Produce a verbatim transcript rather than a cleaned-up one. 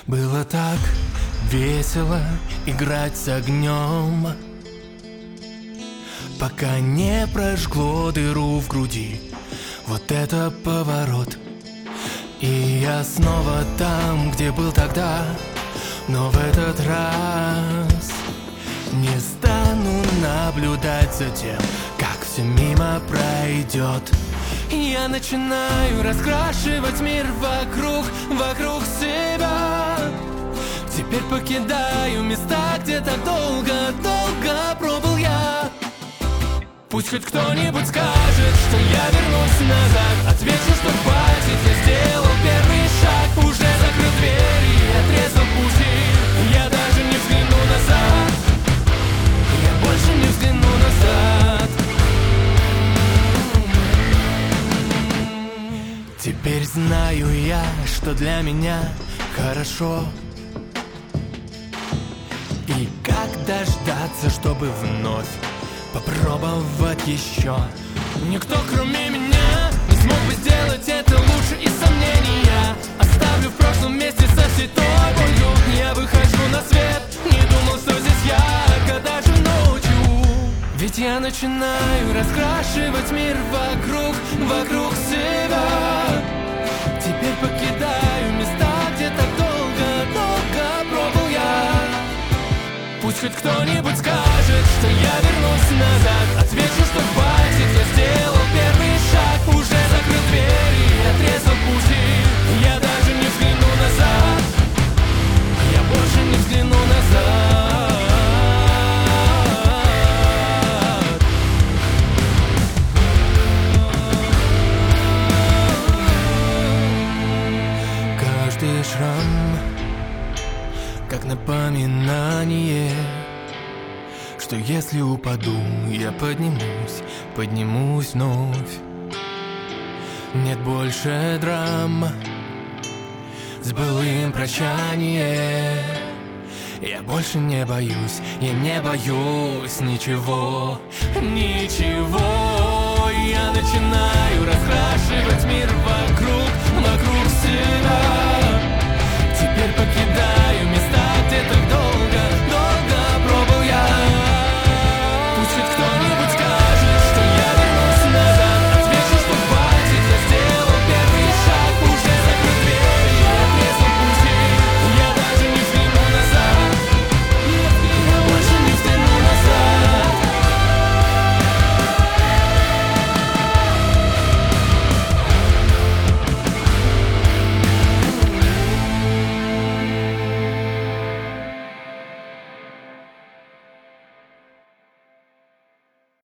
Было так весело играть с огнем, пока не прожгло дыру в груди. Вот это поворот. И я снова там, где был тогда. Но в этот раз не стану наблюдать за тем, как все мимо пройдет. Я начинаю раскрашивать мир вокруг, вокруг себя. Теперь покидаю места, где так долго, долго пробыл я. Пусть хоть кто-нибудь скажет, что я вернусь назад. Отвечу, что хватит, я сделал первый шаг. Уже закрыл двери и отрезал пути. Я даже не взгляну назад. Я больше не взгляну назад. Теперь знаю я, что для меня хорошо. И как дождаться, чтобы вновь попробовать еще? Никто, кроме меня, не смог бы сделать это лучше, и сомнения оставлю в прошлом месте со всей той болью. Я выхожу на свет, не думал, что здесь ярко даже ночью. Ведь я начинаю раскрашивать мир вокруг, вокруг себя. Теперь покидаю места, где так долго, долго пробыл я. Пусть хоть кто-нибудь скажет, что я вернусь назад. Отвечу, что хватит, я сделал первый шаг. Уже закрыл двери и отрезал пути. Я даже не взгляну назад. Я больше не взгляну назад. Каждый шрам как напоминание, что если упаду, я поднимусь, поднимусь вновь. Нет больше драм с былым прощание. Я больше не боюсь, я не боюсь ничего, ничего. Я начинаю раскрашивать мир вокруг, вокруг себя.